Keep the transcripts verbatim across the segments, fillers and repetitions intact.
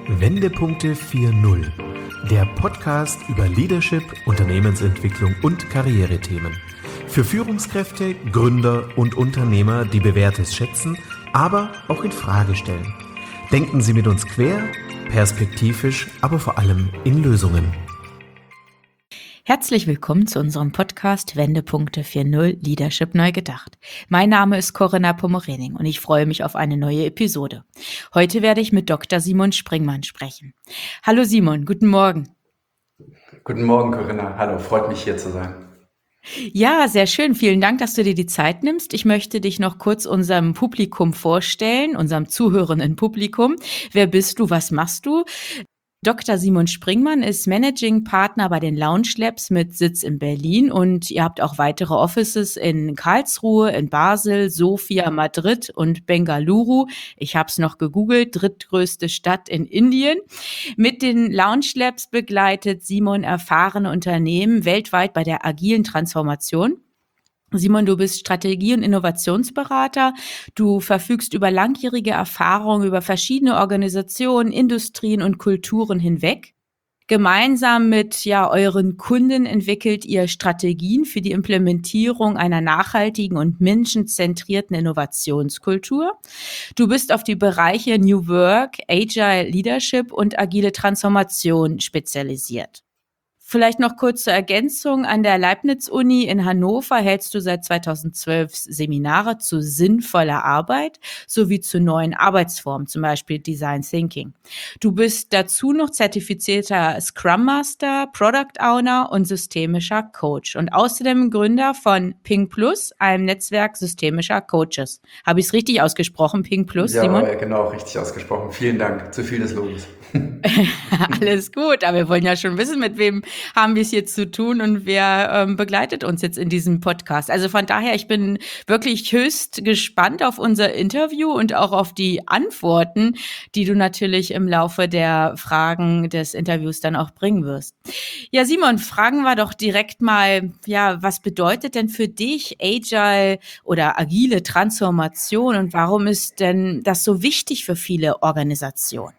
Wendepunkte vier Punkt null, der Podcast über Leadership, Unternehmensentwicklung und Karrierethemen. Für Führungskräfte, Gründer und Unternehmer, die Bewährtes schätzen, aber auch in Frage stellen. Denken Sie mit uns quer, perspektivisch, aber vor allem in Lösungen. Herzlich willkommen zu unserem Podcast Wendepunkte vier Punkt null Leadership neu gedacht. Mein Name ist Corinna Pomorening und ich freue mich auf eine neue Episode. Heute werde ich mit Doktor Simon Springmann sprechen. Hallo Simon, guten Morgen. Guten Morgen Corinna, hallo, freut mich hier zu sein. Ja, sehr schön. Vielen Dank, dass du dir die Zeit nimmst. Ich möchte dich noch kurz unserem Publikum vorstellen, unserem zuhörenden Publikum. Wer bist du? Was machst du? Doktor Simon Springmann ist Managing Partner bei den Lounge Labs mit Sitz in Berlin und ihr habt auch weitere Offices in Karlsruhe, in Basel, Sofia, Madrid und Bengaluru. Ich habe es noch gegoogelt, drittgrößte Stadt in Indien. Mit den Lounge Labs begleitet Simon erfahrene Unternehmen weltweit bei der agilen Transformation. Simon, du bist Strategie- und Innovationsberater. Du verfügst über langjährige Erfahrung über verschiedene Organisationen, Industrien und Kulturen hinweg. Gemeinsam mit ja euren Kunden entwickelt ihr Strategien für die Implementierung einer nachhaltigen und menschenzentrierten Innovationskultur. Du bist auf die Bereiche New Work, Agile Leadership und agile Transformation spezialisiert. Vielleicht noch kurz zur Ergänzung. An der Leibniz-Uni in Hannover hältst du seit zweitausendzwölf Seminare zu sinnvoller Arbeit sowie zu neuen Arbeitsformen, zum Beispiel Design Thinking. Du bist dazu noch zertifizierter Scrum Master, Product Owner und systemischer Coach und außerdem Gründer von Ping Plus, einem Netzwerk systemischer Coaches. Habe ich es richtig ausgesprochen, Ping Plus, ja, Simon? Ja, genau, richtig ausgesprochen. Vielen Dank. Zu viel des Lobes. Alles gut, aber wir wollen ja schon wissen, mit wem haben wir es jetzt zu tun und wer ähm, begleitet uns jetzt in diesem Podcast. Also von daher, ich bin wirklich höchst gespannt auf unser Interview und auch auf die Antworten, die du natürlich im Laufe der Fragen des Interviews dann auch bringen wirst. Ja, Simon, fragen wir doch direkt mal, ja, was bedeutet denn für dich Agile oder agile Transformation und warum ist denn das so wichtig für viele Organisationen?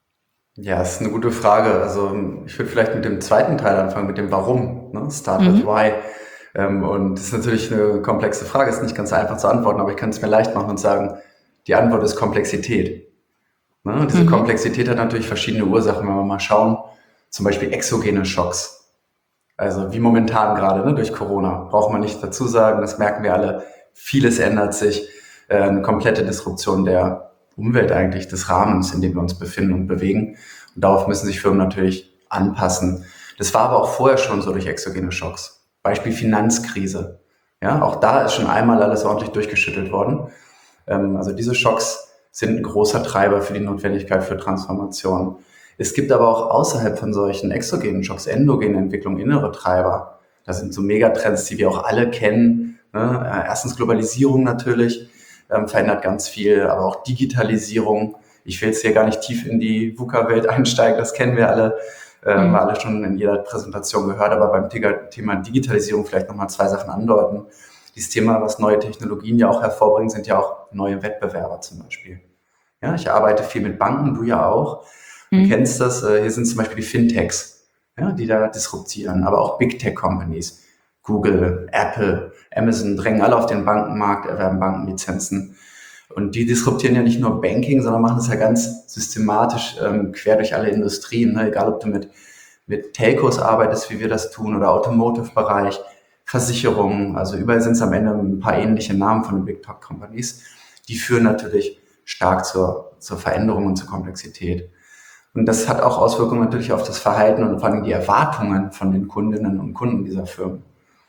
Ja, das ist eine gute Frage. Also ich würde vielleicht mit dem zweiten Teil anfangen, mit dem Warum. Ne? Start Mhm. with Why. Ähm, und das ist natürlich eine komplexe Frage, ist nicht ganz einfach zu antworten, aber ich kann es mir leicht machen und sagen, die Antwort ist Komplexität. Ne? Und diese Mhm. Komplexität hat natürlich verschiedene Ursachen, wenn wir mal schauen, zum Beispiel exogene Schocks. Also wie momentan gerade, ne, durch Corona, braucht man nicht dazu sagen, das merken wir alle, vieles ändert sich, äh, eine komplette Disruption der Umwelt eigentlich, des Rahmens, in dem wir uns befinden und bewegen. Und darauf müssen sich Firmen natürlich anpassen. Das war aber auch vorher schon so durch exogene Schocks. Beispiel Finanzkrise. Ja, auch da ist schon einmal alles ordentlich durchgeschüttelt worden. Ähm, also diese Schocks sind ein großer Treiber für die Notwendigkeit für Transformation. Es gibt aber auch außerhalb von solchen exogenen Schocks, endogene Entwicklung, innere Treiber. Das sind so Megatrends, die wir auch alle kennen. Ne? Erstens Globalisierung natürlich. Ähm, verändert ganz viel, aber auch Digitalisierung. Ich will jetzt hier gar nicht tief in die VUCA-Welt einsteigen, das kennen wir alle, äh, haben wir alle schon in jeder Präsentation gehört, aber beim Thema Digitalisierung vielleicht nochmal zwei Sachen andeuten. Dieses Thema, was neue Technologien ja auch hervorbringen, sind ja auch neue Wettbewerber zum Beispiel. Ja, ich arbeite viel mit Banken, du ja auch. Du mhm. kennst das, äh, hier sind zum Beispiel die Fintechs, ja, die da disruptieren, aber auch Big Tech Companies. Google, Apple, Amazon drängen alle auf den Bankenmarkt, erwerben Bankenlizenzen. Und die disruptieren ja nicht nur Banking, sondern machen das ja ganz systematisch ähm, quer durch alle Industrien. Ne? Egal, ob du mit, mit Telcos arbeitest, wie wir das tun, oder Automotive-Bereich, Versicherungen. Also überall sind es am Ende ein paar ähnliche Namen von den Big Tech Companies. Die führen natürlich stark zur, zur Veränderung und zur Komplexität. Und das hat auch Auswirkungen natürlich auf das Verhalten und vor allem die Erwartungen von den Kundinnen und Kunden dieser Firmen.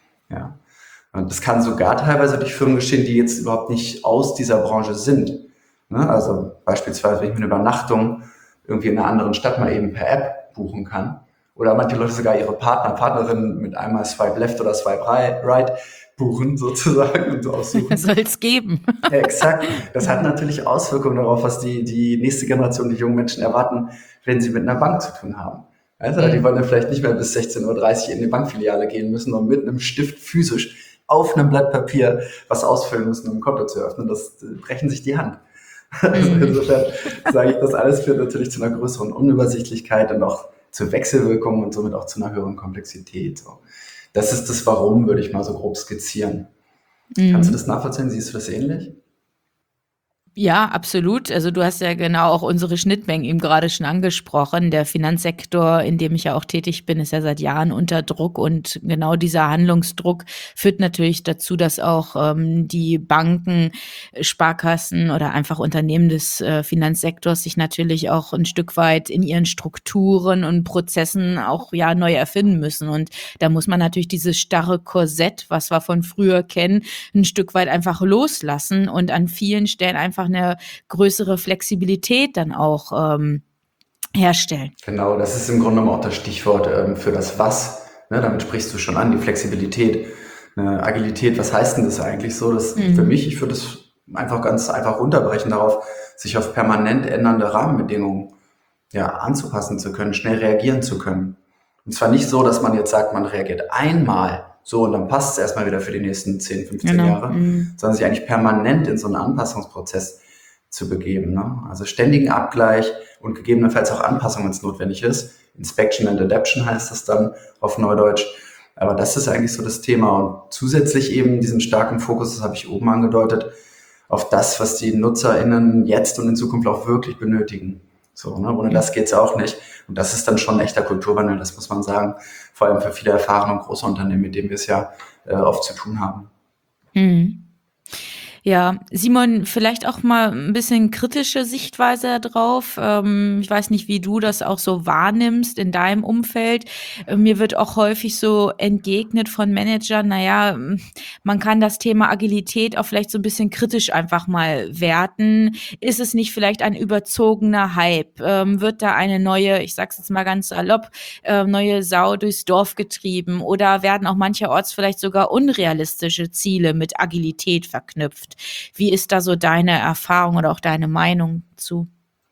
Ja, und das kann sogar teilweise durch Firmen geschehen, die jetzt überhaupt nicht aus dieser Branche sind. Ne? Also beispielsweise, wenn ich mir eine Übernachtung irgendwie in einer anderen Stadt mal eben per App buchen kann oder manche Leute sogar ihre Partner, Partnerinnen mit einmal Swipe Left oder Swipe Right buchen sozusagen und so aussuchen. Soll es geben. Ja, exakt. Das hat natürlich Auswirkungen darauf, was die, die nächste Generation, die jungen Menschen erwarten, wenn sie mit einer Bank zu tun haben. Also, die wollen ja vielleicht nicht mehr bis sechzehn Uhr dreißig in die Bankfiliale gehen müssen und mit einem Stift physisch auf einem Blatt Papier was ausfüllen müssen, um ein Konto zu öffnen. Das brechen sich die Hand. Also Mhm. insofern sage ich, das alles führt natürlich zu einer größeren Unübersichtlichkeit und auch zu Wechselwirkungen und somit auch zu einer höheren Komplexität. So. Das ist das Warum, würde ich mal so grob skizzieren. Kannst du das Mhm. nachvollziehen? Siehst du das ähnlich? Ja, absolut. Also du hast ja genau auch unsere Schnittmengen eben gerade schon angesprochen. Der Finanzsektor, in dem ich ja auch tätig bin, ist ja seit Jahren unter Druck und genau dieser Handlungsdruck führt natürlich dazu, dass auch ähm, die Banken, äh, Sparkassen oder einfach Unternehmen des äh, Finanzsektors sich natürlich auch ein Stück weit in ihren Strukturen und Prozessen auch ja neu erfinden müssen. Und da muss man natürlich dieses starre Korsett, was wir von früher kennen, ein Stück weit einfach loslassen und an vielen Stellen einfach eine größere Flexibilität dann auch ähm, herstellen. Genau, das ist im Grunde genommen auch das Stichwort ähm, für das Was. Ne, damit sprichst du schon an, die Flexibilität. Eine Agilität, was heißt denn das eigentlich so? Das, für Mhm. mich, ich würde es einfach ganz einfach runterbrechen darauf, sich auf permanent ändernde Rahmenbedingungen ja, anzupassen zu können, schnell reagieren zu können. Und zwar nicht so, dass man jetzt sagt, man reagiert einmal so und dann passt es erstmal wieder für die nächsten zehn, fünfzehn Genau. Jahre, Mhm. sondern sich eigentlich permanent in so einen Anpassungsprozess zu begeben. Ne? Also ständigen Abgleich und gegebenenfalls auch Anpassung, wenn es notwendig ist. Inspection and Adaption heißt das dann auf Neudeutsch. Aber das ist eigentlich so das Thema. Und zusätzlich eben diesen starken Fokus, das habe ich oben angedeutet, auf das, was die NutzerInnen jetzt und in Zukunft auch wirklich benötigen. So, ne? Ohne das geht's auch nicht. Und das ist dann schon ein echter Kulturwandel, das muss man sagen. Vor allem für viele erfahrene und große Unternehmen, mit denen wir es ja äh, oft zu tun haben. Mhm. Ja, Simon, vielleicht auch mal ein bisschen kritische Sichtweise drauf. Ähm, ich weiß nicht, wie du das auch so wahrnimmst in deinem Umfeld. Äh, Mir wird auch häufig so entgegnet von Managern, naja, man kann das Thema Agilität auch vielleicht so ein bisschen kritisch einfach mal werten. Ist es nicht vielleicht ein überzogener Hype? Ähm, wird da eine neue, ich sag's jetzt mal ganz salopp, äh, neue Sau durchs Dorf getrieben? Oder werden auch mancherorts vielleicht sogar unrealistische Ziele mit Agilität verknüpft? Wie ist da so deine Erfahrung oder auch deine Meinung zu?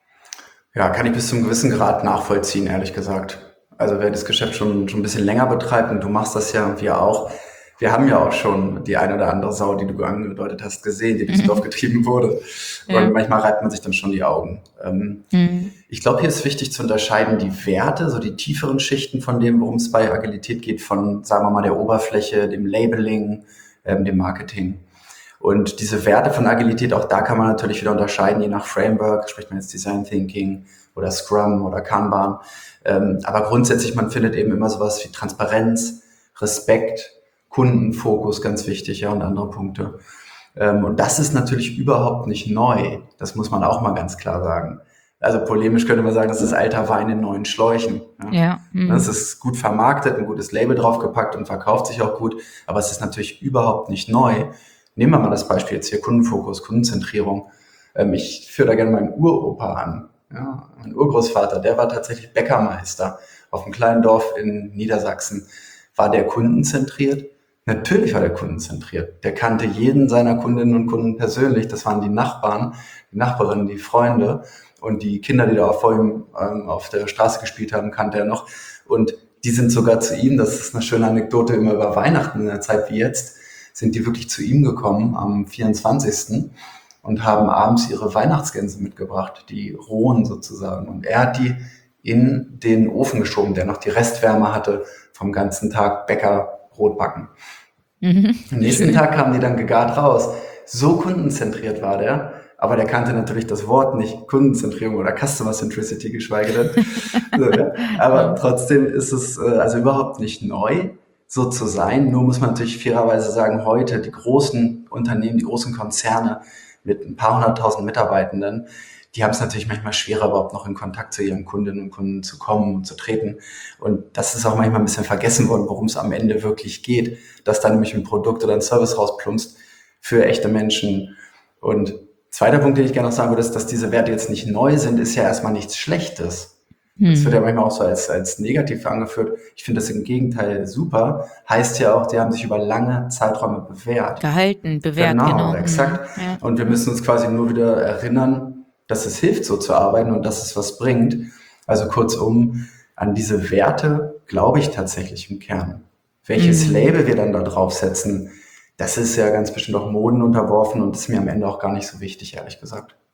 Ja, kann ich bis zu einem gewissen Grad nachvollziehen, ehrlich gesagt. Also wer das Geschäft schon, schon ein bisschen länger betreibt, und du machst das ja und wir auch, wir haben ja auch schon die eine oder andere Sau, die du angedeutet hast, gesehen, die durchs Dorf getrieben wurde. Und Ja. manchmal reibt man sich dann schon die Augen. Ähm, Mhm. ich glaube, hier ist wichtig zu unterscheiden, die Werte, so die tieferen Schichten von dem, worum es bei Agilität geht, von, sagen wir mal, der Oberfläche, dem Labeling, ähm, dem Marketing. Und diese Werte von Agilität, auch da kann man natürlich wieder unterscheiden, je nach Framework, spricht man jetzt Design Thinking oder Scrum oder Kanban. Ähm, aber grundsätzlich, man findet eben immer sowas wie Transparenz, Respekt, Kundenfokus, ganz wichtig, ja, und andere Punkte. Ähm, und das ist natürlich überhaupt nicht neu. Das muss man auch mal ganz klar sagen. Also polemisch könnte man sagen, das ist alter Wein in neuen Schläuchen. Ja. Ja. Es Mhm. ist gut vermarktet, ein gutes Label draufgepackt und verkauft sich auch gut, aber es ist natürlich überhaupt nicht neu. Nehmen wir mal das Beispiel jetzt hier, Kundenfokus, Kundenzentrierung. Ähm, ich führe da gerne meinen Uropa an. Ja, mein Urgroßvater, der war tatsächlich Bäckermeister auf einem kleinen Dorf in Niedersachsen. War der kundenzentriert? Natürlich war der kundenzentriert. Der kannte jeden seiner Kundinnen und Kunden persönlich. Das waren die Nachbarn, die Nachbarinnen, die Freunde und die Kinder, die da vor ihm ähm, auf der Straße gespielt haben, kannte er noch. Und die sind sogar zu ihm, das ist eine schöne Anekdote, immer über Weihnachten in einer Zeit wie jetzt, sind die wirklich zu ihm gekommen am vierundzwanzigsten und haben abends ihre Weihnachtsgänse mitgebracht, die rohen sozusagen. Und er hat die in den Ofen geschoben, der noch die Restwärme hatte vom ganzen Tag Bäcker-Brot backen. Mhm. Am nächsten Schön. Tag kamen die dann gegart raus. So kundenzentriert war der, aber der kannte natürlich das Wort nicht, Kundenzentrierung oder Customer Centricity, geschweige denn. So, ja. Aber trotzdem ist es äh, also überhaupt nicht neu, so zu sein. Nur muss man natürlich fairerweise sagen, heute die großen Unternehmen, die großen Konzerne mit ein paar hunderttausend Mitarbeitenden, die haben es natürlich manchmal schwerer, überhaupt noch in Kontakt zu ihren Kundinnen und Kunden zu kommen und zu treten. Und das ist auch manchmal ein bisschen vergessen worden, worum es am Ende wirklich geht, dass da nämlich ein Produkt oder ein Service rausplumpst für echte Menschen. Und zweiter Punkt, den ich gerne noch sagen würde, ist, dass diese Werte jetzt nicht neu sind, ist ja erstmal nichts Schlechtes. Das wird ja manchmal auch so als, als negativ angeführt. Ich finde das im Gegenteil super. Heißt ja auch, die haben sich über lange Zeiträume bewährt. Gehalten, bewährt, Genau, genau. exakt. Ja. Und wir müssen uns quasi nur wieder erinnern, dass es hilft, so zu arbeiten und dass es was bringt. Also kurzum, an diese Werte glaube ich tatsächlich im Kern. Welches Mhm. Label wir dann da draufsetzen, das ist ja ganz bestimmt auch Moden unterworfen und ist mir am Ende auch gar nicht so wichtig, ehrlich gesagt.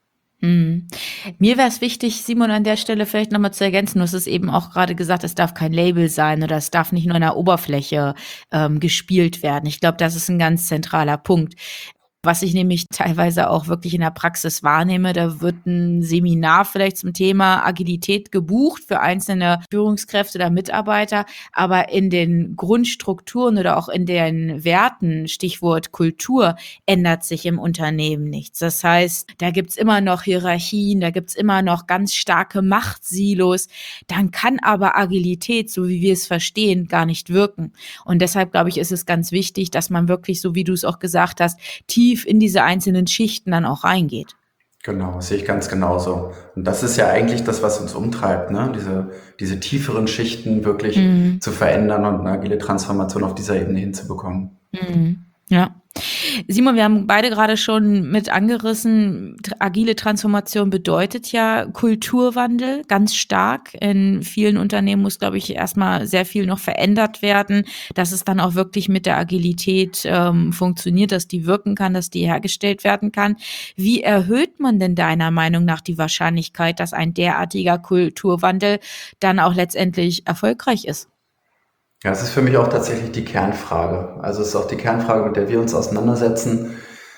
Mhm. Mir wäre es wichtig, Simon, an der Stelle vielleicht nochmal zu ergänzen. Du hast es eben auch gerade gesagt, es darf kein Label sein oder es darf nicht nur in der Oberfläche ähm, gespielt werden. Ich glaube, das ist ein ganz zentraler Punkt. Was ich nämlich teilweise auch wirklich in der Praxis wahrnehme, da wird ein Seminar vielleicht zum Thema Agilität gebucht für einzelne Führungskräfte oder Mitarbeiter, aber in den Grundstrukturen oder auch in den Werten, Stichwort Kultur, ändert sich im Unternehmen nichts. Das heißt, da gibt's immer noch Hierarchien, da gibt's immer noch ganz starke Machtsilos. Dann kann aber Agilität, so wie wir es verstehen, gar nicht wirken. Und deshalb, glaube ich, ist es ganz wichtig, dass man wirklich, so wie du es auch gesagt hast, tief in diese einzelnen Schichten dann auch reingeht. Genau, das sehe ich ganz genauso. Und das ist ja eigentlich das, was uns umtreibt, ne? Diese, diese tieferen Schichten wirklich Mhm. zu verändern und eine agile Transformation auf dieser Ebene hinzubekommen. Mhm. Ja. Simon, wir haben beide gerade schon mit angerissen, t- agile Transformation bedeutet ja Kulturwandel ganz stark. In vielen Unternehmen muss, glaube ich, erstmal sehr viel noch verändert werden, dass es dann auch wirklich mit der Agilität ähm, funktioniert, dass die wirken kann, dass die hergestellt werden kann. Wie erhöht man denn deiner Meinung nach die Wahrscheinlichkeit, dass ein derartiger Kulturwandel dann auch letztendlich erfolgreich ist? Ja, es ist für mich auch tatsächlich die Kernfrage. Also es ist auch die Kernfrage, mit der wir uns auseinandersetzen.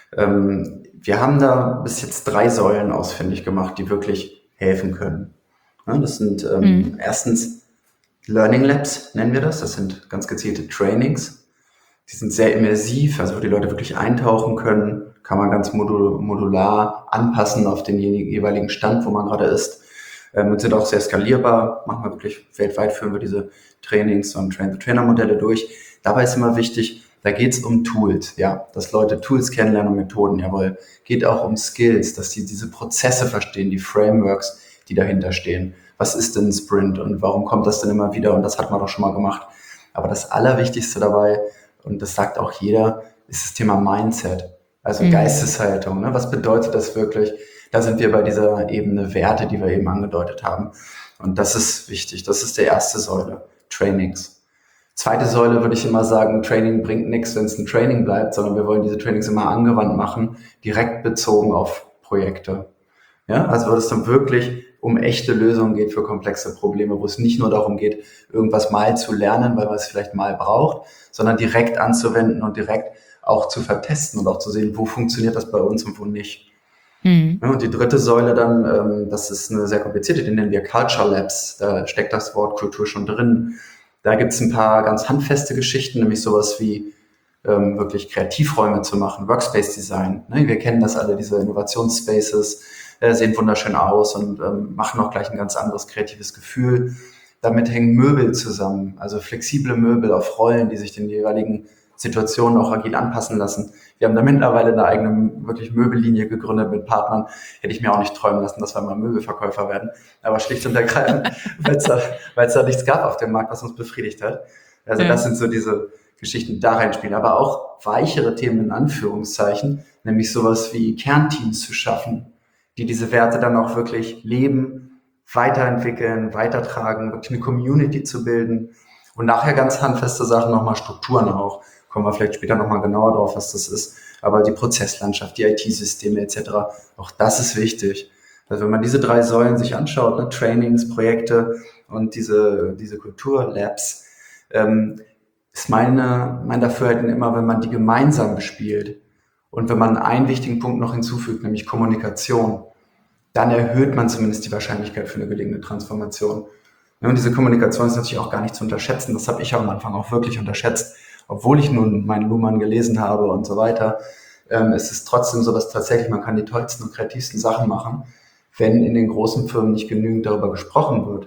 Ähm, wir haben da bis jetzt drei Säulen ausfindig gemacht, die wirklich helfen können. Ja, das sind ähm, Mhm. erstens Learning Labs, nennen wir das. Das sind ganz gezielte Trainings. Die sind sehr immersiv, also wo die Leute wirklich eintauchen können. Kann man ganz modul modular anpassen auf den jeweiligen Stand, wo man gerade ist. Ähm, und sind auch sehr skalierbar. Machen wir wirklich weltweit, führen wir diese Trainings und Train-the-Trainer-Modelle durch. Dabei ist immer wichtig, da geht es um Tools, ja, dass Leute Tools kennenlernen und Methoden, jawohl. Geht auch um Skills, dass sie diese Prozesse verstehen, die Frameworks, die dahinter stehen. Was ist denn ein Sprint und warum kommt das denn immer wieder? Und das hat man doch schon mal gemacht. Aber das Allerwichtigste dabei, und das sagt auch jeder, ist das Thema Mindset, also Mhm. Geisteshaltung. Ne? Was bedeutet das wirklich? Da sind wir bei dieser Ebene Werte, die wir eben angedeutet haben. Und das ist wichtig. Das ist die erste Säule, Trainings. Zweite Säule würde ich immer sagen, Training bringt nichts, wenn es ein Training bleibt, sondern wir wollen diese Trainings immer angewandt machen, direkt bezogen auf Projekte. Ja, also wo es dann wirklich um echte Lösungen geht für komplexe Probleme, wo es nicht nur darum geht, irgendwas mal zu lernen, weil man es vielleicht mal braucht, sondern direkt anzuwenden und direkt auch zu vertesten und auch zu sehen, wo funktioniert das bei uns und wo nicht. Mhm. Ja, und die dritte Säule dann, ähm, das ist eine sehr komplizierte, die nennen wir Culture Labs, da steckt das Wort Kultur schon drin. Da gibt's ein paar ganz handfeste Geschichten, nämlich sowas wie ähm, wirklich Kreativräume zu machen, Workspace Design. Ne? Wir kennen das alle, diese Innovationsspaces, äh, sehen wunderschön aus und ähm, machen auch gleich ein ganz anderes kreatives Gefühl. Damit hängen Möbel zusammen, also flexible Möbel auf Rollen, die sich den jeweiligen Situationen auch agil anpassen lassen. Wir haben da mittlerweile eine eigene wirklich Möbellinie gegründet mit Partnern. Hätte ich mir auch nicht träumen lassen, dass wir mal Möbelverkäufer werden. Aber schlicht und ergreifend, weil es da, weil es da nichts gab auf dem Markt, was uns befriedigt hat. Also Ja. das sind so diese Geschichten, die da reinspielen. Aber auch weichere Themen in Anführungszeichen, nämlich sowas wie Kernteams zu schaffen, die diese Werte dann auch wirklich leben, weiterentwickeln, weitertragen, wirklich eine Community zu bilden. Und nachher ganz handfeste Sachen, nochmal Strukturen auch. Kommen wir vielleicht später nochmal genauer drauf, was das ist. Aber die Prozesslandschaft, die I T-Systeme et cetera, auch das ist wichtig. Also wenn man diese drei Säulen sich anschaut, ne, Trainings, Projekte und diese, diese Kulturlabs, ähm, ist meine, mein Dafürhalten immer, wenn man die gemeinsam bespielt und wenn man einen wichtigen Punkt noch hinzufügt, nämlich Kommunikation, dann erhöht man zumindest die Wahrscheinlichkeit für eine gelingende Transformation. Ja, und diese Kommunikation ist natürlich auch gar nicht zu unterschätzen. Das habe ich am Anfang auch wirklich unterschätzt. Obwohl ich nun meinen Luhmann gelesen habe und so weiter, ähm, es ist trotzdem so, dass tatsächlich man kann die tollsten und kreativsten Sachen machen, wenn in den großen Firmen nicht genügend darüber gesprochen wird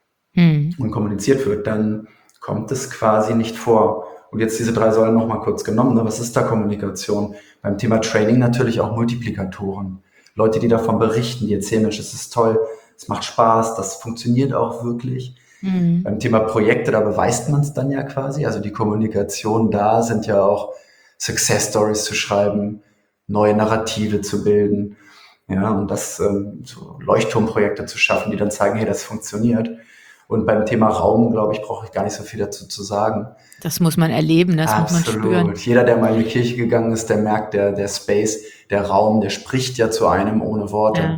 Mhm. und kommuniziert wird, dann kommt es quasi nicht vor. Und jetzt diese drei Säulen nochmal kurz genommen. Ne? Was ist da Kommunikation? Beim Thema Training natürlich auch Multiplikatoren. Leute, die davon berichten, die erzählen, Mensch, es ist toll, es macht Spaß, das funktioniert auch wirklich. Mhm. Beim Thema Projekte, da beweist man es dann ja quasi. Also die Kommunikation da sind ja auch Success Stories zu schreiben, neue Narrative zu bilden. Ja, und das ähm, so Leuchtturmprojekte zu schaffen, die dann zeigen, hey, das funktioniert. Und beim Thema Raum, glaube ich, brauche ich gar nicht so viel dazu zu sagen. Das muss man erleben, das muss man spüren. Absolut. Jeder, der mal in die Kirche gegangen ist, der merkt, der, der Space, der Raum, der spricht ja zu einem ohne Worte. Ja.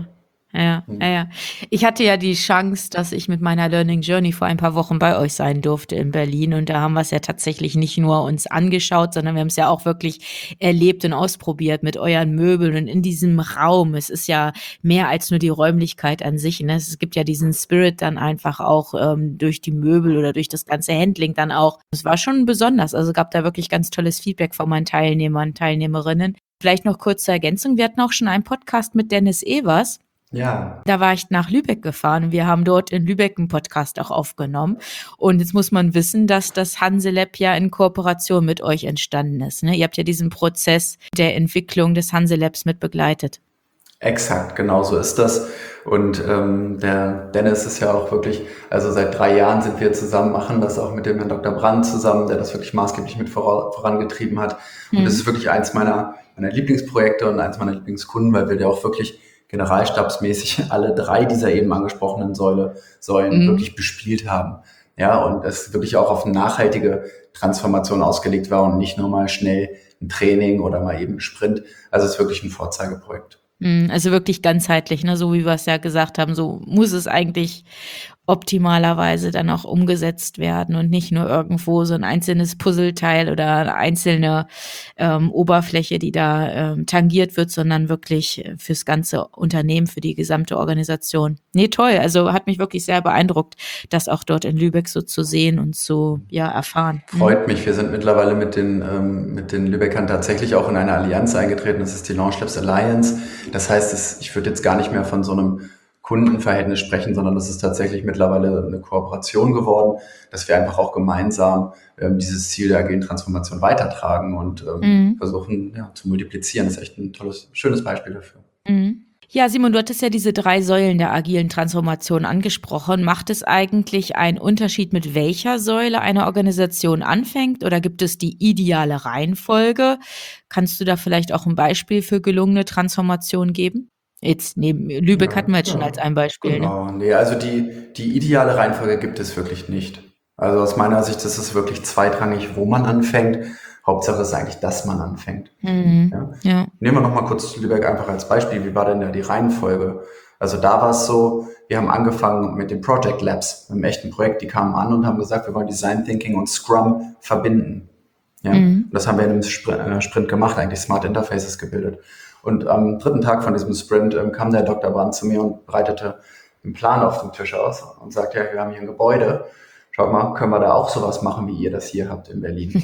Ja, Mhm. ja, ja. Ich hatte ja die Chance, dass ich mit meiner Learning Journey vor ein paar Wochen bei euch sein durfte in Berlin und da haben wir es ja tatsächlich nicht nur uns angeschaut, sondern wir haben es ja auch wirklich erlebt und ausprobiert mit euren Möbeln und in diesem Raum. Es ist ja mehr als nur die Räumlichkeit an sich, ne? Es gibt ja diesen Spirit dann einfach auch ähm, durch die Möbel oder durch das ganze Handling dann auch. Es war schon besonders, also gab da wirklich ganz tolles Feedback von meinen Teilnehmern, Teilnehmerinnen. Vielleicht noch kurze Ergänzung, wir hatten auch schon einen Podcast mit Dennis Evers. Ja, Da war ich nach Lübeck gefahren. Wir haben dort in Lübeck einen Podcast auch aufgenommen. Und jetzt muss man wissen, dass das Hanselab ja in Kooperation mit euch entstanden ist, ne? Ihr habt ja diesen Prozess der Entwicklung des Hanselabs mit begleitet. exakt, genau so ist das. Und ähm, der Dennis ist ja auch wirklich, also seit drei Jahren sind wir zusammen, machen das auch mit dem Herrn Doktor Brandt zusammen, der das wirklich maßgeblich mit vora- vorangetrieben hat. Und das ist wirklich eins meiner, meiner Lieblingsprojekte und eins meiner Lieblingskunden, weil wir ja auch wirklich generalstabsmäßig alle drei dieser eben angesprochenen Säule, Säulen Mhm. wirklich bespielt haben. Ja, und es wirklich auch auf eine nachhaltige Transformation ausgelegt war und nicht nur mal schnell ein Training oder mal eben ein Sprint. Also es ist wirklich ein Vorzeigeprojekt. Mm, Also wirklich ganzheitlich, ne? So wie wir es ja gesagt haben, so muss es eigentlich optimalerweise dann auch umgesetzt werden und nicht nur irgendwo so ein einzelnes Puzzleteil oder eine einzelne ähm, Oberfläche, die da ähm, tangiert wird, sondern wirklich äh, fürs ganze Unternehmen, für die gesamte Organisation. Nee, toll. Also hat mich wirklich sehr beeindruckt, das auch dort in Lübeck so zu sehen und zu ja erfahren. Mhm. Freut mich. Wir sind mittlerweile mit den, ähm, mit den Lübeckern tatsächlich auch in eine Allianz eingetreten. Das ist die Launch Labs Alliance. Das heißt, es, ich würde jetzt gar nicht mehr von so einem Kundenverhältnis sprechen, sondern das ist tatsächlich mittlerweile eine Kooperation geworden, dass wir einfach auch gemeinsam ähm, dieses Ziel der agilen Transformation weitertragen und ähm, Mhm. versuchen ja, zu multiplizieren. Das ist echt ein tolles, schönes Beispiel dafür. Mhm. Ja, Simon, du hattest ja diese drei Säulen der agilen Transformation angesprochen. Macht es eigentlich einen Unterschied, mit welcher Säule eine Organisation anfängt, oder gibt es die ideale Reihenfolge? Kannst du da vielleicht auch ein Beispiel für gelungene Transformation geben? Jetzt neben Lübeck Ja, hatten wir jetzt schon ja, als ein Beispiel, ne? genau. Nee, also die, die ideale Reihenfolge gibt es wirklich nicht. Also aus meiner Sicht ist es wirklich zweitrangig, wo man anfängt. Hauptsache ist eigentlich, dass man anfängt. Mhm. Ja. Ja. Nehmen wir nochmal kurz Lübeck einfach als Beispiel. Wie war denn da die Reihenfolge? Also da war es so, wir haben angefangen mit den Project Labs, mit einem echten Projekt. Die kamen an und haben gesagt, wir wollen Design Thinking und Scrum verbinden. Ja. Mhm. Und das haben wir in einem Sprint, äh, Sprint gemacht, eigentlich Smart Interfaces gebildet. Und am dritten Tag von diesem Sprint ähm, kam der Doktor Brandt zu mir und breitete einen Plan auf dem Tisch aus und sagte, ja, wir haben hier ein Gebäude. Schaut mal, können wir da auch sowas machen, wie ihr das hier habt in Berlin?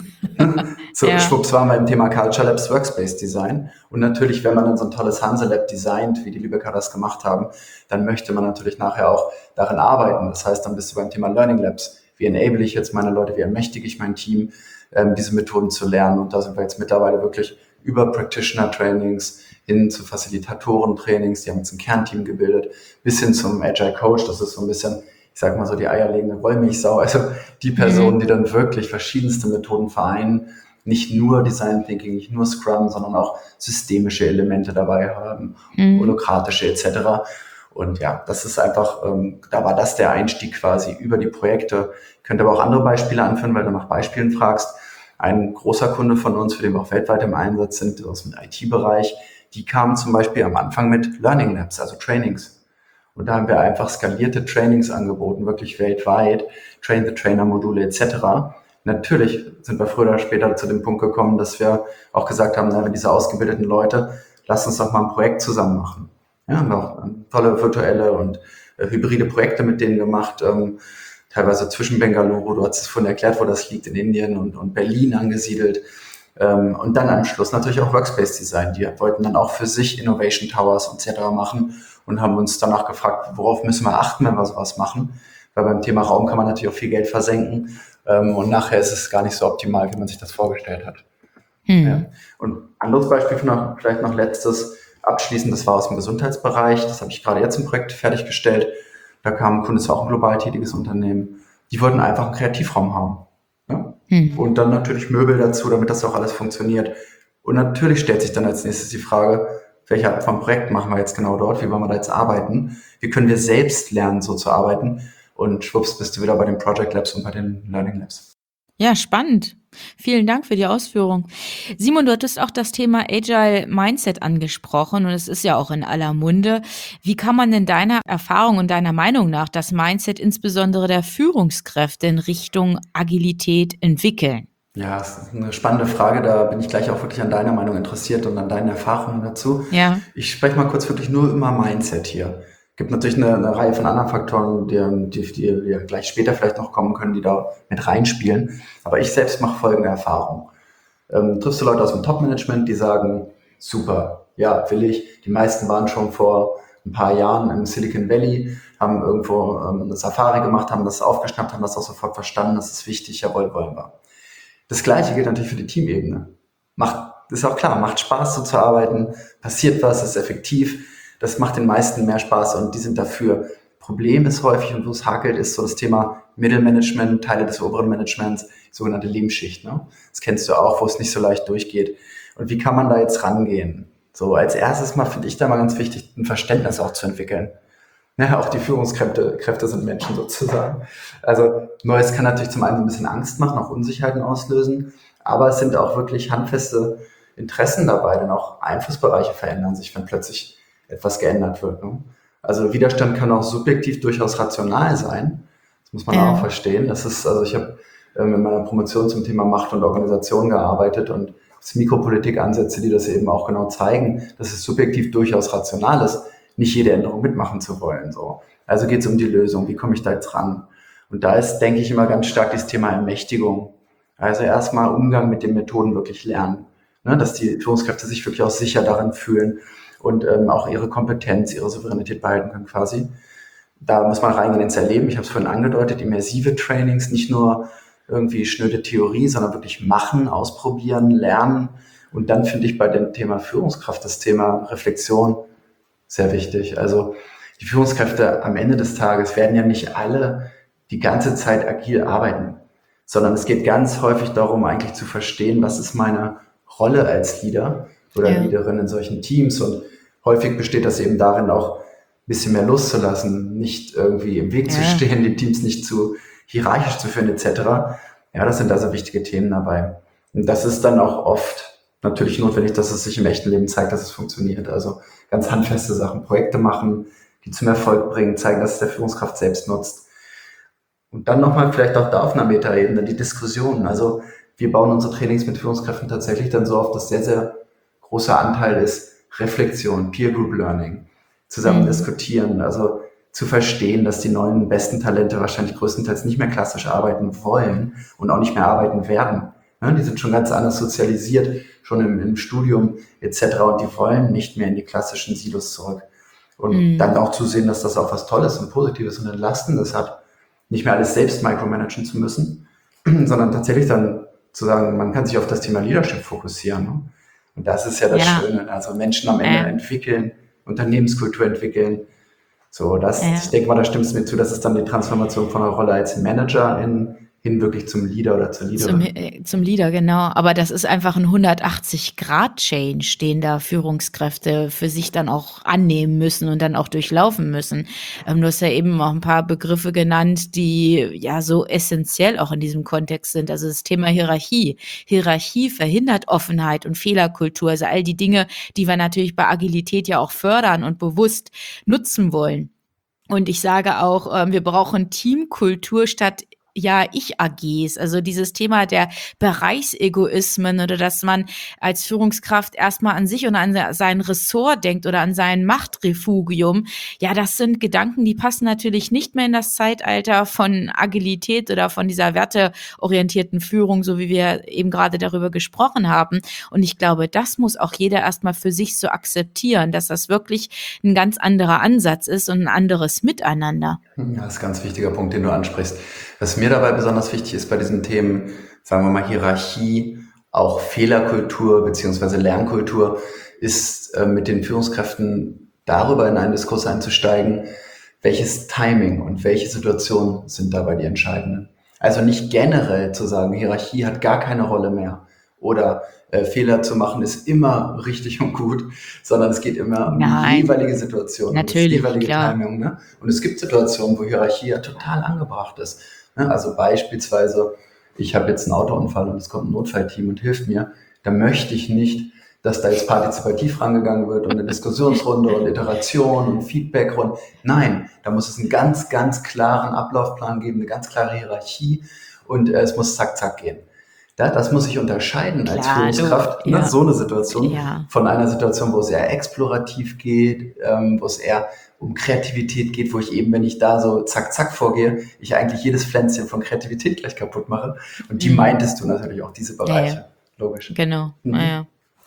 So, Ja. schwupps waren wir im Thema Culture Labs Workspace Design. Und natürlich, wenn man dann so ein tolles Hanselab designt, wie die Lübecker das gemacht haben, dann möchte man natürlich nachher auch darin arbeiten. Das heißt, dann bist du beim Thema Learning Labs. Wie enable ich jetzt meine Leute, wie ermächtige ich mein Team, ähm, diese Methoden zu lernen? Und da sind wir jetzt mittlerweile wirklich über Practitioner-Trainings hin zu Facilitatoren-Trainings, die haben jetzt ein Kernteam gebildet, bis hin zum Agile Coach. Das ist so ein bisschen, ich sag mal so, die eierlegende Wollmilchsau. Also die Personen, die dann wirklich verschiedenste Methoden vereinen, nicht nur Design Thinking, nicht nur Scrum, sondern auch systemische Elemente dabei haben, Mhm. holokratische et cetera. Und ja, das ist einfach, ähm, da war das der Einstieg quasi über die Projekte. Ich könnte aber auch andere Beispiele anführen, weil du nach Beispielen fragst. Ein großer Kunde von uns, für den wir auch weltweit im Einsatz sind, aus dem I T-Bereich, die kamen zum Beispiel am Anfang mit Learning Labs, also Trainings. Und da haben wir einfach skalierte Trainings angeboten, wirklich weltweit, Train-the-Trainer-Module et cetera. Natürlich sind wir früher oder später zu dem Punkt gekommen, dass wir auch gesagt haben, na, diese ausgebildeten Leute, lasst uns doch mal ein Projekt zusammen machen. Ja, haben wir auch tolle virtuelle und äh, hybride Projekte mit denen gemacht, ähm, teilweise zwischen Bengaluru, du hast es vorhin erklärt, wo das liegt, in Indien und, und Berlin angesiedelt. Ähm, und dann am Schluss natürlich auch Workspace Design. Die wollten dann auch für sich Innovation Towers et cetera machen und haben uns danach gefragt, worauf müssen wir achten, wenn wir sowas machen. Weil beim Thema Raum kann man natürlich auch viel Geld versenken. Ähm, und nachher ist es gar nicht so optimal, wie man sich das vorgestellt hat. Mhm. Ja. Und anderes Beispiel, noch, vielleicht noch letztes, abschließend, das war aus dem Gesundheitsbereich. Das habe ich gerade jetzt im Projekt fertiggestellt. Da kam ein Kunde, das ist auch ein global tätiges Unternehmen. Die wollten einfach einen Kreativraum haben. Ja? Mhm. Und dann natürlich Möbel dazu, damit das auch alles funktioniert. Und natürlich stellt sich dann als nächstes die Frage, welche Art von Projekt machen wir jetzt genau dort? Wie wollen wir da jetzt arbeiten? Wie können wir selbst lernen, so zu arbeiten? Und schwupps, bist du wieder bei den Project Labs und bei den Learning Labs. Ja, spannend. Vielen Dank für die Ausführung. Simon, du hattest auch das Thema Agile Mindset angesprochen und es ist ja auch in aller Munde. Wie kann man denn deiner Erfahrung und deiner Meinung nach das Mindset insbesondere der Führungskräfte in Richtung Agilität entwickeln? Ja, das ist eine spannende Frage. Da bin ich gleich auch wirklich an deiner Meinung interessiert und an deinen Erfahrungen dazu. Ja, Ich spreche mal kurz wirklich nur immer Mindset hier. Gibt natürlich eine, eine Reihe von anderen Faktoren, die, die, die wir gleich später vielleicht noch kommen können, die da mit reinspielen. Aber ich selbst mache folgende Erfahrung. Ähm, triffst du Leute aus dem Top-Management, die sagen, super, ja, will ich. Die meisten waren schon vor ein paar Jahren im Silicon Valley, haben irgendwo ähm, eine Safari gemacht, haben das aufgeschnappt, haben das auch sofort verstanden, das ist wichtig, jawohl, wollen wir. Das Gleiche gilt natürlich für die Teamebene. Macht, ist auch klar, macht Spaß so zu arbeiten, passiert was, ist effektiv. Das macht den meisten mehr Spaß und die sind dafür. Problem ist häufig und wo es hakelt, ist so das Thema Mittelmanagement, Teile des oberen Managements, sogenannte Lehmschicht. Ne? Das kennst du auch, wo es nicht so leicht durchgeht. Und wie kann man da jetzt rangehen? So, als erstes mal finde ich da mal ganz wichtig, ein Verständnis auch zu entwickeln. Ja, auch die Führungskräfte Kräfte sind Menschen sozusagen. Also Neues kann natürlich zum einen so ein bisschen Angst machen, auch Unsicherheiten auslösen, aber es sind auch wirklich handfeste Interessen dabei, denn auch Einflussbereiche verändern sich, wenn plötzlich etwas geändert wird. Ne? Also Widerstand kann auch subjektiv durchaus rational sein. Das muss man ja, auch verstehen. Das ist, also ich habe ähm, in meiner Promotion zum Thema Macht und Organisation gearbeitet und es Mikropolitik-Ansätze, die das eben auch genau zeigen, dass es subjektiv durchaus rational ist, nicht jede Änderung mitmachen zu wollen. So. Also geht es um die Lösung. Wie komme ich da jetzt ran? Und da ist, denke ich, immer ganz stark das Thema Ermächtigung. Also erstmal Umgang mit den Methoden wirklich lernen. Ne? Dass die Führungskräfte sich wirklich auch sicher darin fühlen und ähm, auch ihre Kompetenz, ihre Souveränität behalten können quasi. Da muss man reingehen ins Erleben. Ich habe es vorhin angedeutet, immersive Trainings, nicht nur irgendwie schnöde Theorie, sondern wirklich machen, ausprobieren, lernen. Und dann finde ich bei dem Thema Führungskraft das Thema Reflexion sehr wichtig. Also die Führungskräfte am Ende des Tages werden ja nicht alle die ganze Zeit agil arbeiten, sondern es geht ganz häufig darum, eigentlich zu verstehen, was ist meine Rolle als Leader oder ja, Leaderin in solchen Teams. Und häufig besteht das eben darin, auch ein bisschen mehr loszulassen, nicht irgendwie im Weg zu ja. stehen, die Teams nicht zu hierarchisch zu führen et cetera. Ja, das sind also wichtige Themen dabei. Und das ist dann auch oft natürlich notwendig, dass es sich im echten Leben zeigt, dass es funktioniert. Also ganz handfeste Sachen, Projekte machen, die zum Erfolg bringen, zeigen, dass es der Führungskraft selbst nutzt. Und dann nochmal vielleicht auch da auf einer Metaebene die Diskussion. Also wir bauen unsere Trainings mit Führungskräften tatsächlich dann so auf, dass sehr, sehr großer Anteil ist Reflexion, Peer Group Learning, zusammen Mhm. diskutieren, also zu verstehen, dass die neuen besten Talente wahrscheinlich größtenteils nicht mehr klassisch arbeiten wollen und auch nicht mehr arbeiten werden. Ja, die sind schon ganz anders sozialisiert, schon im, im Studium et cetera. Und die wollen nicht mehr in die klassischen Silos zurück. Und Mhm. dann auch zu sehen, dass das auch was Tolles und Positives und Entlastendes hat, nicht mehr alles selbst micromanagen zu müssen, sondern tatsächlich dann zu sagen, man kann sich auf das Thema Leadership fokussieren. Ne? Und das ist ja das Ja, Schöne. Also Menschen am Ende ja, entwickeln, Unternehmenskultur entwickeln. So, das, ich ja. denke mal, da stimmt es mir zu, das ist dann die Transformation von einer Rolle als Manager in, hin wirklich zum Leader oder zur Zum, Leaderin. äh, zum Leader, genau. Aber das ist einfach ein hundertachtzig-Grad-Change, den da Führungskräfte für sich dann auch annehmen müssen und dann auch durchlaufen müssen. Ähm, du hast ja eben auch ein paar Begriffe genannt, die ja so essentiell auch in diesem Kontext sind. Also das Thema Hierarchie. Hierarchie verhindert Offenheit und Fehlerkultur. Also all die Dinge, die wir natürlich bei Agilität ja auch fördern und bewusst nutzen wollen. Und ich sage auch, ähm, wir brauchen Teamkultur statt ja, Ich-A Gs, also dieses Thema der Bereichsegoismen oder dass man als Führungskraft erstmal an sich und an sein Ressort denkt oder an sein Machtrefugium. Ja, das sind Gedanken, die passen natürlich nicht mehr in das Zeitalter von Agilität oder von dieser werteorientierten Führung, so wie wir eben gerade darüber gesprochen haben. Und ich glaube, das muss auch jeder erstmal für sich so akzeptieren, dass das wirklich ein ganz anderer Ansatz ist und ein anderes Miteinander. Ja, das ist ein ganz wichtiger Punkt, den du ansprichst. Was mir dabei besonders wichtig ist bei diesen Themen, sagen wir mal Hierarchie, auch Fehlerkultur beziehungsweise Lernkultur, ist äh, mit den Führungskräften darüber in einen Diskurs einzusteigen, welches Timing und welche Situationen sind dabei die entscheidenden. Also nicht generell zu sagen, Hierarchie hat gar keine Rolle mehr oder äh, Fehler zu machen ist immer richtig und gut, sondern es geht immer um die Nein, jeweilige Situation, um das natürlich, jeweilige klar. Timing. Ne? Und es gibt Situationen, wo Hierarchie ja total angebracht ist. Ne? Also beispielsweise ich habe jetzt einen Autounfall und es kommt ein Notfallteam und hilft mir, dann möchte ich nicht, dass da jetzt partizipativ rangegangen wird und eine Diskussionsrunde und Iteration und Feedbackrunde. Nein, da muss es einen ganz, ganz klaren Ablaufplan geben, eine ganz klare Hierarchie und äh, es muss zack, zack gehen. Da, das muss ich unterscheiden als Klar, du, Führungskraft, ne, ja. so eine Situation Ja. von einer Situation, wo es eher explorativ geht, ähm, wo es eher um Kreativität geht, wo ich eben, wenn ich da so zack, zack vorgehe, ich eigentlich jedes Pflänzchen von Kreativität gleich kaputt mache. Und die Mhm. meintest du natürlich auch, diese Bereiche. Ja, ja. Logisch. Genau, Mhm. naja.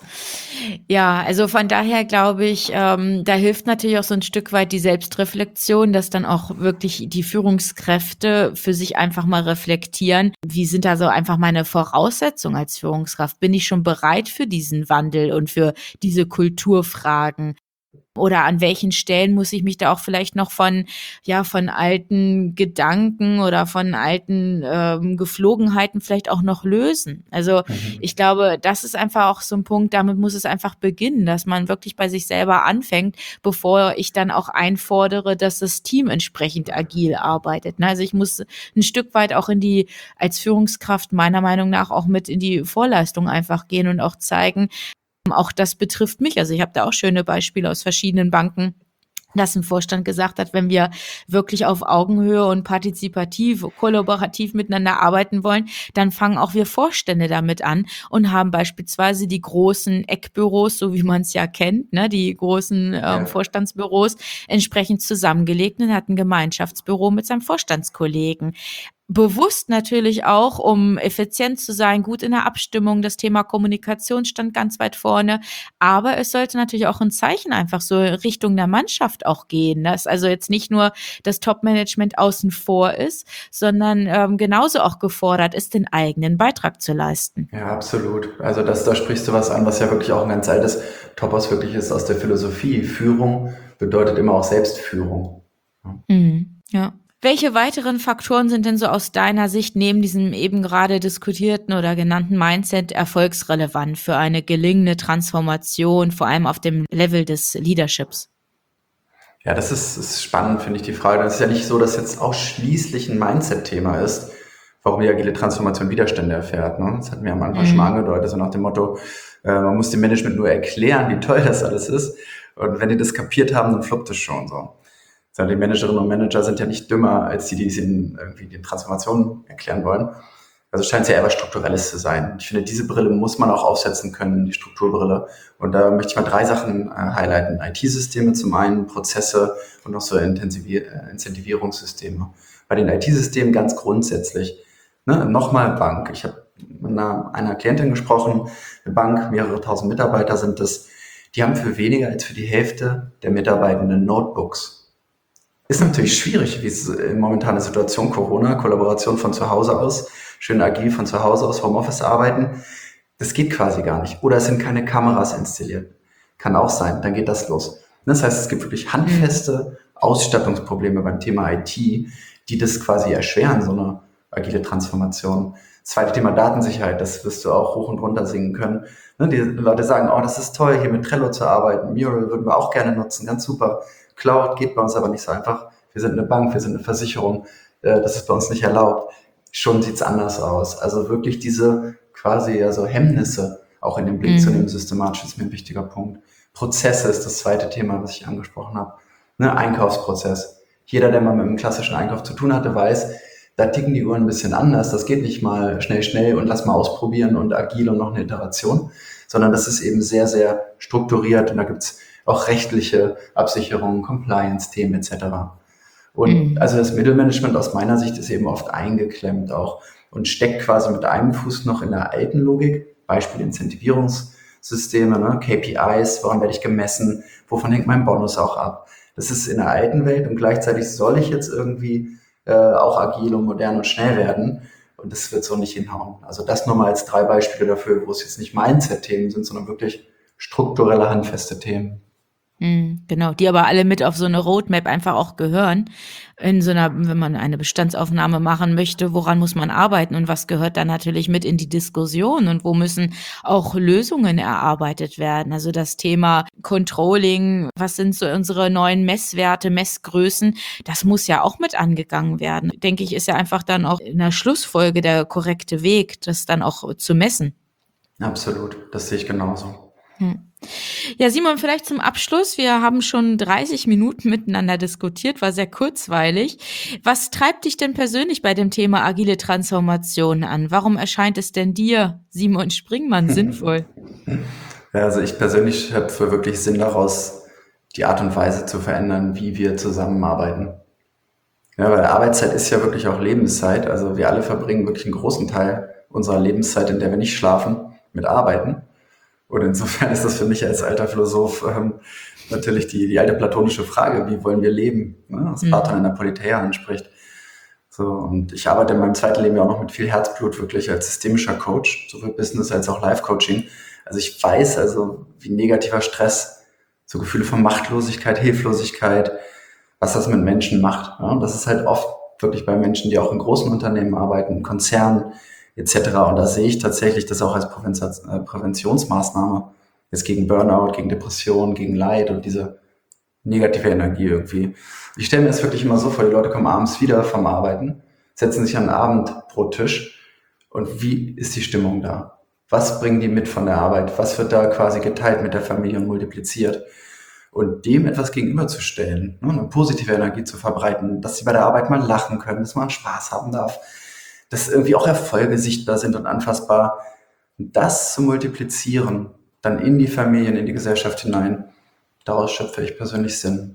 Ja, also von daher glaube ich, ähm, da hilft natürlich auch so ein Stück weit die Selbstreflexion, dass dann auch wirklich die Führungskräfte für sich einfach mal reflektieren. Wie sind da so einfach meine Voraussetzungen als Führungskraft? Bin ich schon bereit für diesen Wandel und für diese Kulturfragen? Oder an welchen Stellen muss ich mich da auch vielleicht noch von, ja, von alten Gedanken oder von alten ähm, Geflogenheiten vielleicht auch noch lösen? Also Mhm. ich glaube, das ist einfach auch so ein Punkt, damit muss es einfach beginnen, dass man wirklich bei sich selber anfängt, bevor ich dann auch einfordere, dass das Team entsprechend agil arbeitet. Ne? Also ich muss ein Stück weit auch in die, als Führungskraft meiner Meinung nach auch mit in die Vorleistung einfach gehen und auch zeigen, auch das betrifft mich. Also ich habe da auch schöne Beispiele aus verschiedenen Banken, dass ein Vorstand gesagt hat, wenn wir wirklich auf Augenhöhe und partizipativ, kollaborativ miteinander arbeiten wollen, dann fangen auch wir Vorstände damit an und haben beispielsweise die großen Eckbüros, so wie man es ja kennt, ne, die großen ähm, Ja. Vorstandsbüros entsprechend zusammengelegt und hat ein Gemeinschaftsbüro mit seinem Vorstandskollegen. Bewusst natürlich auch, um effizient zu sein, gut in der Abstimmung. Das Thema Kommunikation stand ganz weit vorne. Aber es sollte natürlich auch ein Zeichen einfach so Richtung der Mannschaft auch gehen, dass also jetzt nicht nur das Top-Management außen vor ist, sondern ähm, genauso auch gefordert ist, den eigenen Beitrag zu leisten. Ja, absolut. Also das, da sprichst du was an, was ja wirklich auch ein ganz altes Topos wirklich ist aus der Philosophie. Führung bedeutet immer auch Selbstführung. Mhm, ja. Welche weiteren Faktoren sind denn so aus deiner Sicht neben diesem eben gerade diskutierten oder genannten Mindset erfolgsrelevant für eine gelingende Transformation, vor allem auf dem Level des Leaderships? Ja, das ist, ist spannend, finde ich, die Frage. Das ist ja nicht so, dass jetzt ausschließlich ein Mindset-Thema ist, warum die agile Transformation Widerstände erfährt. Ne? Das hatten wir am Anfang Mhm. schon mal angedeutet, so nach dem Motto, äh, man muss dem Management nur erklären, wie toll das alles ist. Und wenn die das kapiert haben, dann fluppt es schon so. Die Managerinnen und Manager sind ja nicht dümmer, als die, die es ihnen irgendwie die Transformation erklären wollen. Also scheint es ja eher was Strukturelles zu sein. Ich finde, diese Brille muss man auch aufsetzen können, die Strukturbrille. Und da möchte ich mal drei Sachen äh, highlighten. I T-Systeme zum einen, Prozesse und noch so Intensivier- äh, Incentivierungssysteme. Bei den I T-Systemen ganz grundsätzlich. Ne? Nochmal Bank. Ich habe mit einer, einer Klientin gesprochen, eine Bank, mehrere tausend Mitarbeiter sind das. Die haben für weniger als für die Hälfte der Mitarbeitenden Notebooks. Ist natürlich schwierig, wie es in momentaner Situation, Corona, Kollaboration von zu Hause aus, schön agil von zu Hause aus, Homeoffice arbeiten. Das geht quasi gar nicht. Oder es sind keine Kameras installiert. Kann auch sein, dann geht das los. Das heißt, es gibt wirklich handfeste Ausstattungsprobleme beim Thema I T, die das quasi erschweren, so eine agile Transformation. Das zweite Thema Datensicherheit, das wirst du auch hoch und runter singen können. Die Leute sagen, oh, das ist toll, hier mit Trello zu arbeiten. Mural würden wir auch gerne nutzen, ganz super. Cloud geht bei uns aber nicht so einfach. Wir sind eine Bank, wir sind eine Versicherung, das ist bei uns nicht erlaubt. Schon sieht's anders aus. Also wirklich diese quasi also Hemmnisse auch in den Blick Mhm. zu nehmen, systematisch ist mir ein wichtiger Punkt. Prozesse ist das zweite Thema, was ich angesprochen habe. Ne, Einkaufsprozess. Jeder, der mal mit einem klassischen Einkauf zu tun hatte, weiß, da ticken die Uhren ein bisschen anders. Das geht nicht mal schnell, schnell und lass mal ausprobieren und agil und noch eine Iteration, sondern das ist eben sehr, sehr strukturiert und da gibt's auch rechtliche Absicherungen, Compliance-Themen et cetera. Und Mhm. also das Mittelmanagement aus meiner Sicht ist eben oft eingeklemmt auch und steckt quasi mit einem Fuß noch in der alten Logik, Beispiel Incentivierungssysteme, ne? K P Is, woran werde ich gemessen, wovon hängt mein Bonus auch ab. Das ist in der alten Welt und gleichzeitig soll ich jetzt irgendwie äh, auch agil und modern und schnell werden und das wird so nicht hinhauen. Also das nur mal als drei Beispiele dafür, wo es jetzt nicht Mindset-Themen sind, sondern wirklich strukturelle, handfeste Themen. Mhm, genau, die aber alle mit auf so eine Roadmap einfach auch gehören. In so einer, wenn man eine Bestandsaufnahme machen möchte, woran muss man arbeiten und was gehört dann natürlich mit in die Diskussion und wo müssen auch Lösungen erarbeitet werden? Also das Thema Controlling, was sind so unsere neuen Messwerte, Messgrößen, das muss ja auch mit angegangen werden. Denke ich, ist ja einfach dann auch in der Schlussfolge der korrekte Weg, das dann auch zu messen. Absolut, das sehe ich genauso. Hm. Ja, Simon, vielleicht zum Abschluss. Wir haben schon dreißig Minuten miteinander diskutiert, war sehr kurzweilig. Was treibt dich denn persönlich bei dem Thema agile Transformation an? Warum erscheint es denn dir, Simon Springmann, sinnvoll? Ja, also ich persönlich habe für wirklich Sinn daraus, die Art und Weise zu verändern, wie wir zusammenarbeiten. Ja, weil Arbeitszeit ist ja wirklich auch Lebenszeit. Also wir alle verbringen wirklich einen großen Teil unserer Lebenszeit, in der wir nicht schlafen, mit Arbeiten. Und insofern ist das für mich als alter Philosoph ähm, natürlich die, die alte platonische Frage, wie wollen wir leben, ne? Was Platon in der Politeia anspricht. So, und ich arbeite in meinem zweiten Leben ja auch noch mit viel Herzblut wirklich als systemischer Coach, sowohl Business als auch Life-Coaching. Also ich weiß also, wie negativer Stress, so Gefühle von Machtlosigkeit, Hilflosigkeit, was das mit Menschen macht. Ja? Und das ist halt oft wirklich bei Menschen, die auch in großen Unternehmen arbeiten, Konzernen, et cetera. Und da sehe ich tatsächlich das auch als Präventionsmaßnahme jetzt gegen Burnout, gegen Depression, gegen Leid und diese negative Energie irgendwie. Ich stelle mir das wirklich immer so vor, die Leute kommen abends wieder vom Arbeiten, setzen sich an den Abendbrottisch und wie ist die Stimmung da? Was bringen die mit von der Arbeit? Was wird da quasi geteilt mit der Familie und multipliziert? Und dem etwas gegenüberzustellen, ne? Eine positive Energie zu verbreiten, dass sie bei der Arbeit mal lachen können, dass man Spaß haben darf, dass irgendwie auch Erfolge sichtbar sind und anfassbar. Und das zu multiplizieren, dann in die Familien, in die Gesellschaft hinein, daraus schöpfe ich persönlich Sinn.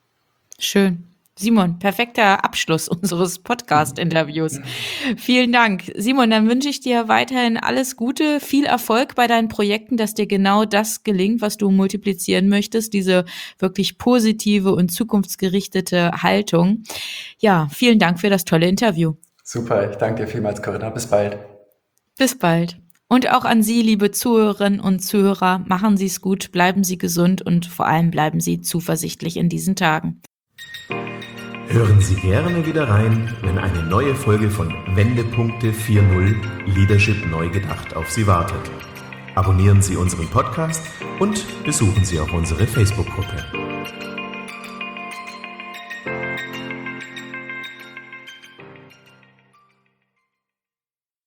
Schön. Simon, perfekter Abschluss unseres Podcast-Interviews. Vielen Dank. Simon, dann wünsche ich dir weiterhin alles Gute, viel Erfolg bei deinen Projekten, dass dir genau das gelingt, was du multiplizieren möchtest, diese wirklich positive und zukunftsgerichtete Haltung. Ja, vielen Dank für das tolle Interview. Super, ich danke dir vielmals, Corinna. Bis bald. Bis bald. Und auch an Sie, liebe Zuhörerinnen und Zuhörer, machen Sie es gut, bleiben Sie gesund und vor allem bleiben Sie zuversichtlich in diesen Tagen. Hören Sie gerne wieder rein, wenn eine neue Folge von Wendepunkte vier Punkt null Leadership neu gedacht auf Sie wartet. Abonnieren Sie unseren Podcast und besuchen Sie auch unsere Facebook-Gruppe.